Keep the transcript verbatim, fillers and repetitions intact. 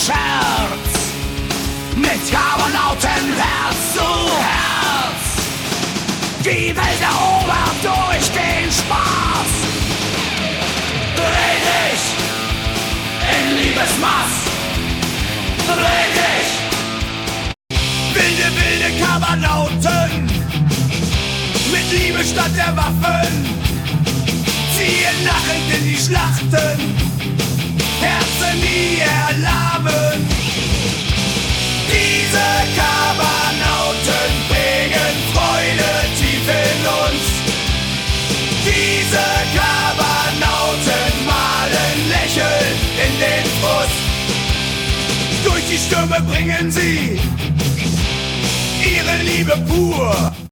Scherz. Mit Carbonauten Herz zu Herz. Die Welt erobert durch den Spaß. Dreh dich in Liebesmaß. Dreh dich. Wilde, wilde Carbonauten. Mit Liebe statt der Waffen. Ziehen lachend in die Schlachten. Herzen nie erlahmen. Diese Carbonauten bringen Freude tief in uns. Diese Carbonauten malen Lächeln in den Frust. Durch die Stürme bringen sie ihre Liebe pur.